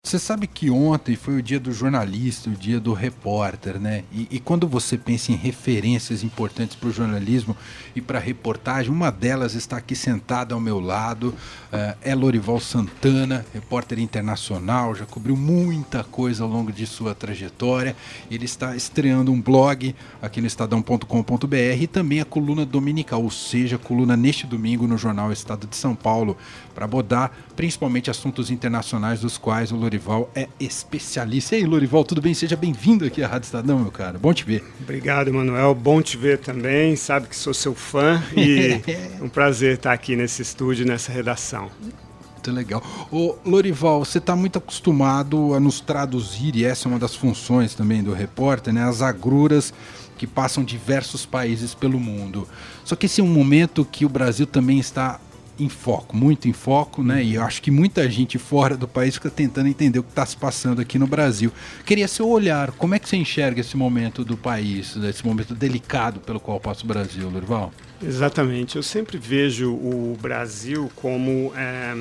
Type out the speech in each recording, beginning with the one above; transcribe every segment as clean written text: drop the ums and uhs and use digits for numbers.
Você sabe que ontem foi o dia do jornalista, o dia do repórter, né? E quando você pensa em referências importantes para o jornalismo e para a reportagem, uma delas está aqui sentada ao meu lado, é Lorival Santana, repórter internacional, já cobriu muita coisa ao longo de sua trajetória. Ele está estreando um blog aqui no estadão.com.br e também a coluna dominical, ou seja, a coluna neste domingo no jornal Estado de São Paulo, para abordar principalmente assuntos internacionais dos quais o Lorival é especialista. E aí, Lorival, tudo bem? Seja bem-vindo aqui à Rádio Estadão, meu cara. Bom te ver. Obrigado, Manuel. Bom te ver também. Sabe que sou seu fã e é um prazer estar aqui nesse estúdio, nessa redação. Muito legal. Ô, Lorival, você está muito acostumado a nos traduzir, e essa é uma das funções também do repórter, né? As agruras que passam diversos países pelo mundo. Só que esse é um momento que o Brasil também está em foco, muito em foco, né? E eu acho que muita gente fora do país fica tentando entender o que está se passando aqui no Brasil. Queria seu olhar, como é que você enxerga esse momento do país, esse momento delicado pelo qual passa o Brasil, Lorival? Exatamente. Eu sempre vejo o Brasil como...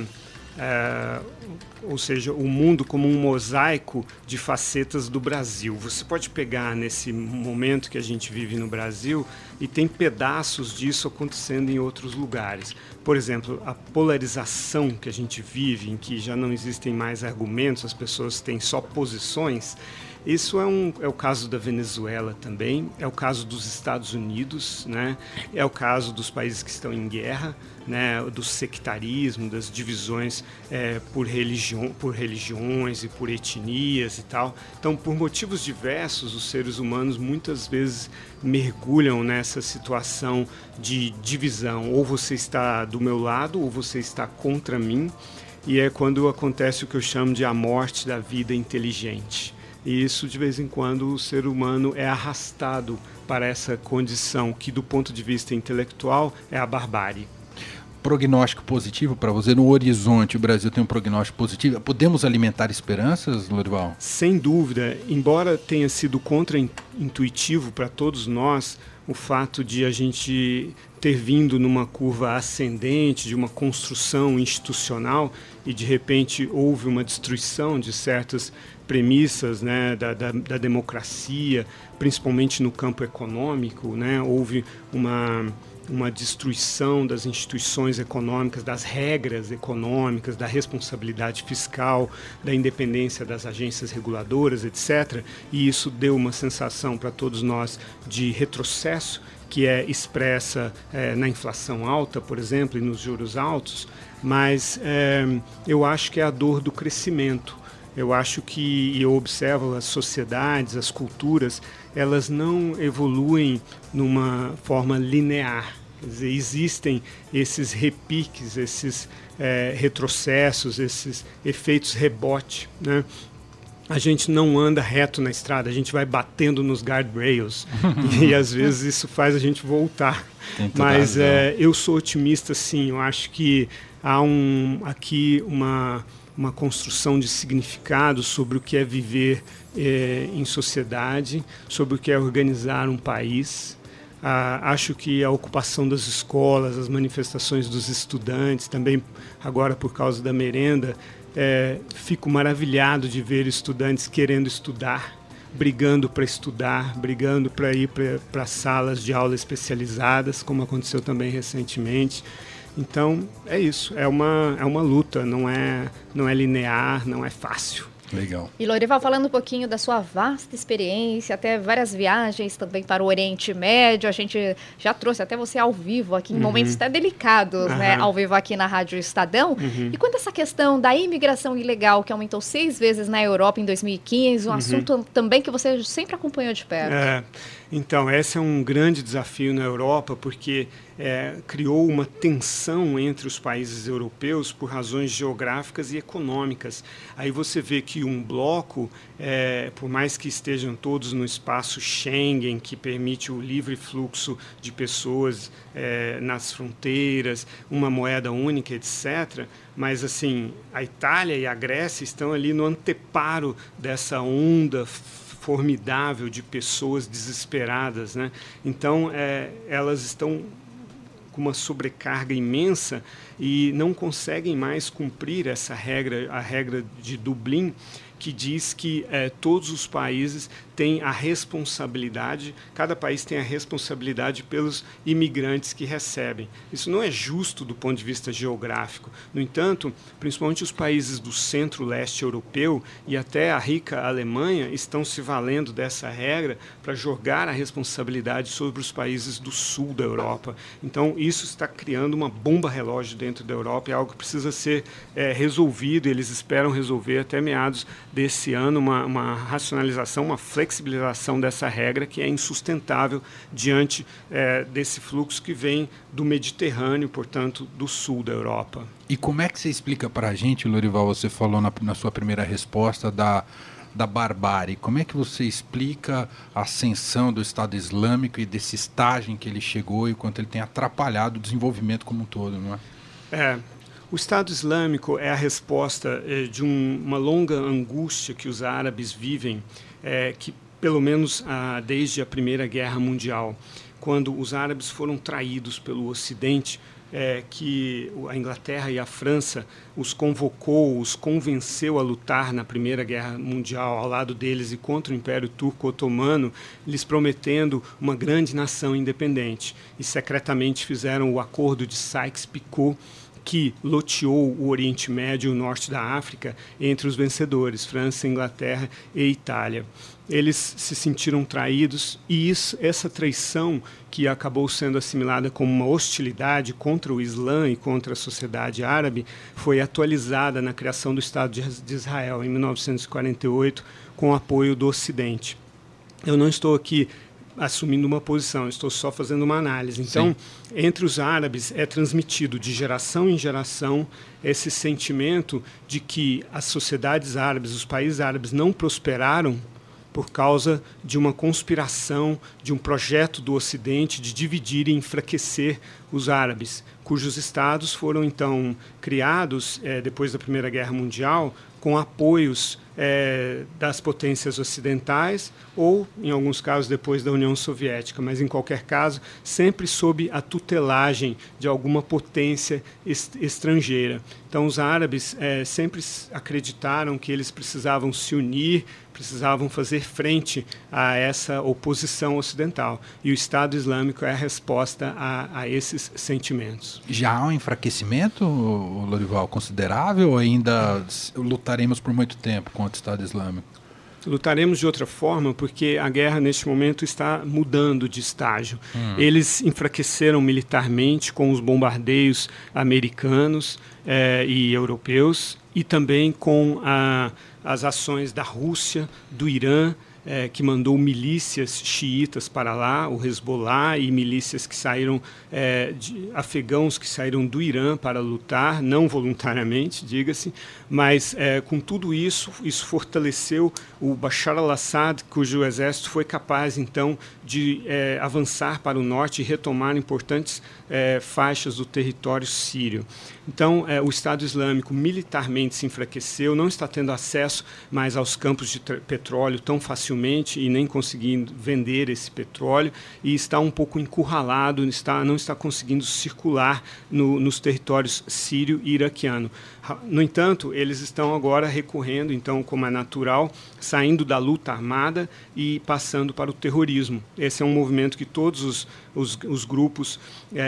ou seja, o mundo como um mosaico de facetas do Brasil. Você pode pegar nesse momento que a gente vive no Brasil e tem pedaços disso acontecendo em outros lugares. Por exemplo, a polarização que a gente vive, em que já não existem mais argumentos, as pessoas têm só posições. Isso é o caso da Venezuela também, é o caso dos Estados Unidos, né? É o caso dos países que estão em guerra, né? Do sectarismo, das divisões por religiões e por etnias e tal. Então, por motivos diversos, os seres humanos muitas vezes mergulham nessa situação de divisão. Ou você está do meu lado, ou você está contra mim. E é quando acontece o que eu chamo de a morte da vida inteligente. E isso, de vez em quando, o ser humano é arrastado para essa condição que, do ponto de vista intelectual, é a barbárie. Prognóstico positivo para você? No horizonte, o Brasil tem um prognóstico positivo? Podemos alimentar esperanças, Lorival? Sem dúvida. Embora tenha sido contra-intuitivo para todos nós, o fato de a gente ter vindo numa curva ascendente, de uma construção institucional, e de repente houve uma destruição de certas premissas, né, da democracia, principalmente no campo econômico, né, houve uma destruição das instituições econômicas, das regras econômicas, da responsabilidade fiscal, da independência das agências reguladoras, etc. E isso deu uma sensação para todos nós de retrocesso, que é expressa na inflação alta, por exemplo, e nos juros altos, mas eu acho que é a dor do crescimento. Eu acho que, e eu observo as sociedades, as culturas, elas não evoluem numa forma linear. Quer dizer, existem esses repiques, esses retrocessos, esses efeitos rebote, né? A gente não anda reto na estrada, a gente vai batendo nos guardrails e às vezes isso faz a gente voltar. Mas eu sou otimista, sim. Eu acho que há aqui uma construção de significado sobre o que é viver em sociedade, sobre o que é organizar um país. Acho que a ocupação das escolas, as manifestações dos estudantes, também agora por causa da merenda, fico maravilhado de ver estudantes querendo estudar, brigando para estudar, brigando para ir para salas de aula especializadas, como aconteceu também recentemente. Então, é isso, é uma luta, não é linear, não é fácil. Legal. E Lorival, falando um pouquinho da sua vasta experiência, até várias viagens também para o Oriente Médio, a gente já trouxe até você ao vivo aqui, em momentos até delicados, né, ao vivo aqui na Rádio Estadão. E quanto a essa questão da imigração ilegal, que aumentou 6 vezes na Europa em 2015, um assunto também que você sempre acompanhou de perto. Então, esse é um grande desafio na Europa, porque criou uma tensão entre os países europeus por razões geográficas e econômicas. Aí você vê que um bloco, por mais que estejam todos no espaço Schengen, que permite o livre fluxo de pessoas nas fronteiras, uma moeda única, etc., mas assim, a Itália e a Grécia estão ali no anteparo dessa onda formidável de pessoas desesperadas, né? Então, elas estão com uma sobrecarga imensa e não conseguem mais cumprir essa regra, a regra de Dublin, que diz que todos os países têm a responsabilidade, cada país tem a responsabilidade pelos imigrantes que recebem. Isso não é justo do ponto de vista geográfico. No entanto, principalmente os países do centro-leste europeu e até a rica Alemanha estão se valendo dessa regra para jogar a responsabilidade sobre os países do sul da Europa. Então, isso está criando uma bomba relógio dentro da Europa, é algo que precisa ser resolvido, e eles esperam resolver até meados desse ano, uma racionalização, uma flexibilização dessa regra que é insustentável diante desse fluxo que vem do Mediterrâneo, portanto, do sul da Europa. E como é que você explica para a gente, Lorival, você falou na sua primeira resposta da barbárie, como é que você explica a ascensão do Estado Islâmico e desse estágio em que ele chegou e quanto ele tem atrapalhado o desenvolvimento como um todo, não é? O Estado Islâmico é a resposta de uma longa angústia que os árabes vivem, que pelo menos desde a Primeira Guerra Mundial, quando os árabes foram traídos pelo Ocidente, que a Inglaterra e a França os convocou, os convenceu a lutar na Primeira Guerra Mundial ao lado deles e contra o Império Turco-Otomano, lhes prometendo uma grande nação independente. E secretamente fizeram o Acordo de Sykes-Picot, que loteou o Oriente Médio e o Norte da África entre os vencedores, França, Inglaterra e Itália. Eles se sentiram traídos e essa traição, que acabou sendo assimilada como uma hostilidade contra o Islã e contra a sociedade árabe, foi atualizada na criação do Estado de Israel em 1948, com o apoio do Ocidente. Eu não estou aqui assumindo uma posição, estou só fazendo uma análise. Então, entre os árabes é transmitido de geração em geração esse sentimento de que as sociedades árabes, os países árabes não prosperaram por causa de uma conspiração, de um projeto do Ocidente de dividir e enfraquecer os árabes, cujos estados foram então criados depois da Primeira Guerra Mundial com apoios das potências ocidentais ou, em alguns casos, depois da União Soviética, mas, em qualquer caso, sempre sob a tutelagem de alguma potência estrangeira. Então, os árabes sempre acreditaram que eles precisavam se unir, precisavam fazer frente a essa oposição ocidental. E o Estado Islâmico é a resposta a esses sentimentos. Já há um enfraquecimento, Lorival, considerável, ou ainda lutaremos por muito tempo contra o Estado Islâmico? Lutaremos de outra forma, porque a guerra, neste momento, está mudando de estágio. Eles enfraqueceram militarmente com os bombardeios americanos e europeus, e também com as ações da Rússia, do Irã, que mandou milícias xiitas para lá, o Hezbollah, e milícias que saíram, afegãos que saíram do Irã para lutar, não voluntariamente, diga-se, mas com tudo isso fortaleceu o Bashar al-Assad, cujo exército foi capaz, então, de avançar para o norte e retomar importantes faixas do território sírio. Então, o Estado Islâmico militarmente se enfraqueceu, não está tendo acesso mais aos campos de petróleo tão facilmente e nem conseguindo vender esse petróleo, e está um pouco encurralado, não está conseguindo circular nos territórios sírio e iraquiano. No entanto, eles estão agora recorrendo, então, como é natural, saindo da luta armada e passando para o terrorismo. Esse é um movimento que todos os grupos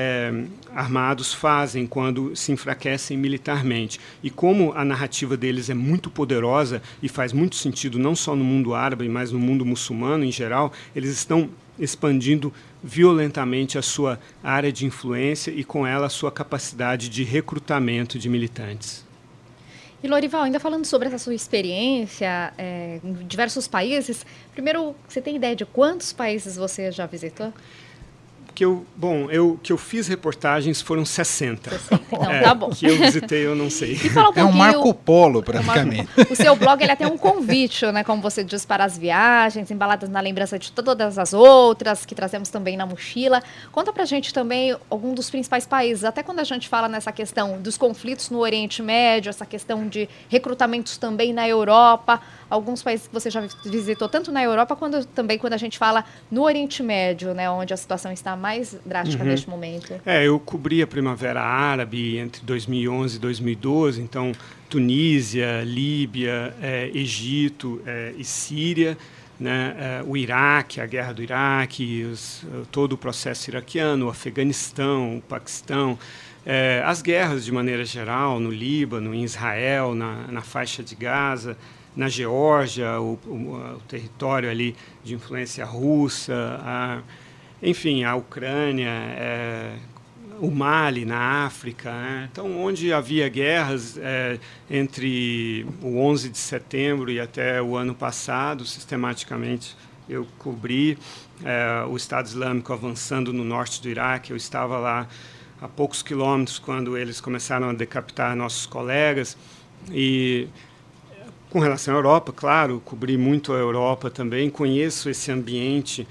armados fazem quando se enfraquecem militarmente. E como a narrativa deles é muito poderosa e faz muito sentido não só no mundo árabe, mas no mundo muçulmano em geral, eles estão expandindo violentamente a sua área de influência e, com ela, a sua capacidade de recrutamento de militantes. E, Lorival, ainda falando sobre essa sua experiência em diversos países, primeiro, você tem ideia de quantos países você já visitou? Que eu fiz reportagens foram 60. Então, tá bom. Que eu visitei, eu não sei. É um Marco Polo, praticamente. O seu blog ele é até um convite, né, como você diz, para as viagens, embaladas na lembrança de todas as outras, que trazemos também na mochila. Conta pra gente também algum dos principais países, até quando a gente fala nessa questão dos conflitos no Oriente Médio, essa questão de recrutamentos também na Europa, alguns países que você já visitou, tanto na Europa quanto também quando a gente fala no Oriente Médio, né, onde a situação está mais drástica neste momento. Eu cobri a Primavera Árabe entre 2011 e 2012, então Tunísia, Líbia, Egito e Síria, né, o Iraque, a guerra do Iraque, todo o processo iraquiano, o Afeganistão, o Paquistão, as guerras de maneira geral, no Líbano, em Israel, na faixa de Gaza, na Geórgia, o território ali de influência russa, enfim, a Ucrânia, o Mali, na África, né? Então, onde havia guerras entre o 11 de setembro e até o ano passado, sistematicamente eu cobri o Estado Islâmico avançando no norte do Iraque. Eu estava lá a poucos quilômetros quando eles começaram a decapitar nossos colegas. E com relação à Europa, claro, cobri muito a Europa também, conheço esse ambiente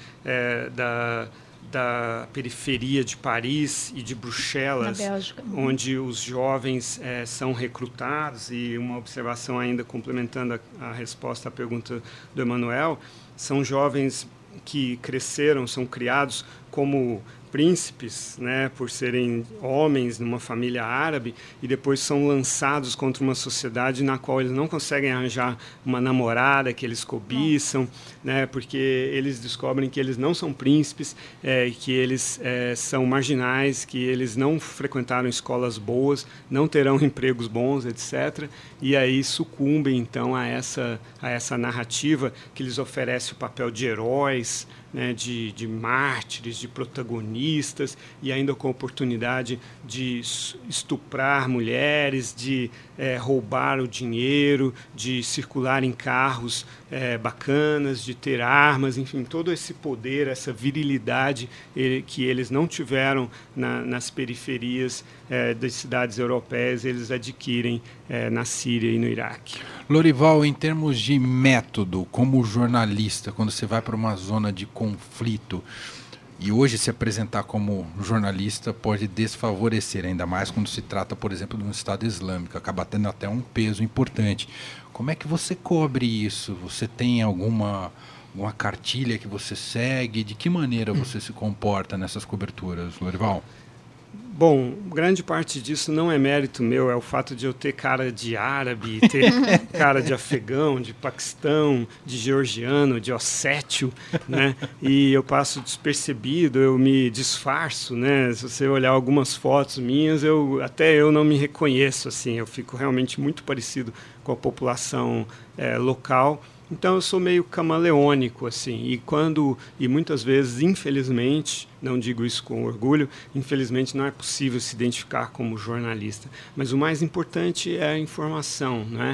da periferia de Paris e de Bruxelas, onde os jovens são recrutados. E uma observação ainda complementando a resposta à pergunta do Emanuel, são jovens que cresceram, são criados como príncipes, né, por serem homens numa família árabe, e depois são lançados contra uma sociedade na qual eles não conseguem arranjar uma namorada que eles cobiçam, né, porque eles descobrem que eles não são príncipes, que eles são marginais, que eles não frequentaram escolas boas, não terão empregos bons, etc. E aí sucumbem, então, a essa narrativa que lhes oferece o papel de heróis, né, de mártires, de protagonistas, e ainda com a oportunidade de estuprar mulheres, de roubar o dinheiro, de circular em carros bacanas, de ter armas, enfim, todo esse poder, essa virilidade que eles não tiveram nas periferias das cidades europeias, eles adquirem na Síria e no Iraque. Lorival, em termos de método, como jornalista, quando você vai para uma zona de conflito, e hoje se apresentar como jornalista pode desfavorecer, ainda mais quando se trata, por exemplo, de um Estado Islâmico, acaba tendo até um peso importante. Como é que você cobre isso? Você tem alguma cartilha que você segue? De que maneira você se comporta nessas coberturas, Lorival? Bom, grande parte disso não é mérito meu, é o fato de eu ter cara de árabe, ter cara de afegão, de paquistão, de georgiano, de ossétio, né? E eu passo despercebido, eu me disfarço, né? Se você olhar algumas fotos minhas, até eu não me reconheço, assim, eu fico realmente muito parecido com a população local. Então eu sou meio camaleônico, assim, e muitas vezes, infelizmente, não digo isso com orgulho, infelizmente não é possível se identificar como jornalista. Mas o mais importante é a informação, né?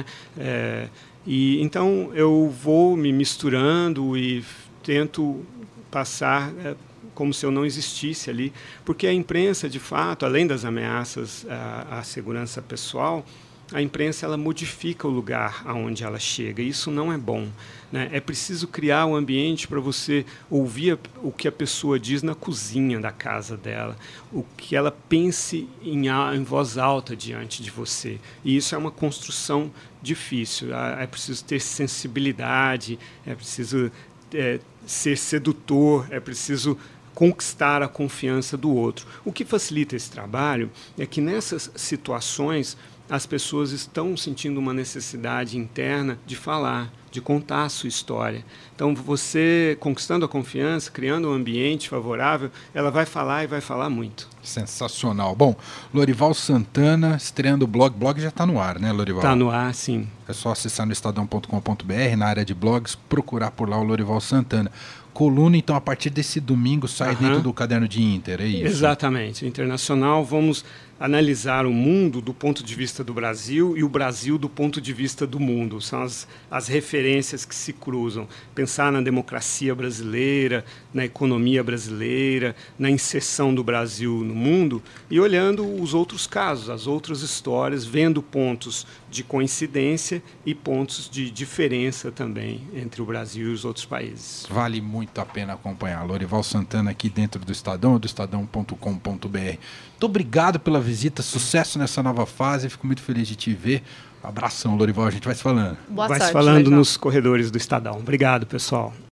E então eu vou me misturando e tento passar como se eu não existisse ali, porque a imprensa, de fato, além das ameaças à segurança pessoal, a imprensa ela modifica o lugar aonde ela chega, e isso não é bom, né? É preciso criar um ambiente para você ouvir o que a pessoa diz na cozinha da casa dela, o que ela pense em voz alta diante de você. E isso é uma construção difícil. É preciso ter sensibilidade, é preciso ser sedutor, é preciso conquistar a confiança do outro. O que facilita esse trabalho é que nessas situações as pessoas estão sentindo uma necessidade interna de falar, de contar a sua história. Então, você conquistando a confiança, criando um ambiente favorável, ela vai falar e vai falar muito. Sensacional. Bom, Lorival Santana, estreando o blog. Blog já está no ar, né, Lorival? Está no ar, sim. É só acessar no estadão.com.br, na área de blogs, procurar por lá o Lorival Santana. Coluna, então, a partir desse domingo, sai dentro do Caderno de Inter, é isso? Exatamente. O Internacional, vamos analisar o mundo do ponto de vista do Brasil e o Brasil do ponto de vista do mundo. São as referências que se cruzam. Pensar na democracia brasileira, na economia brasileira, na inserção do Brasil no mundo e olhando os outros casos, as outras histórias, vendo pontos de coincidência e pontos de diferença também entre o Brasil e os outros países. Vale muito a pena acompanhar. Lorival Santana aqui dentro do Estadão, do estadão.com.br. Muito obrigado pela visita, sucesso nessa nova fase, fico muito feliz de te ver. Abração, Lorival, a gente vai se falando. Boa vai sorte, se falando Lorival. nos corredores do Estadão. Obrigado, pessoal.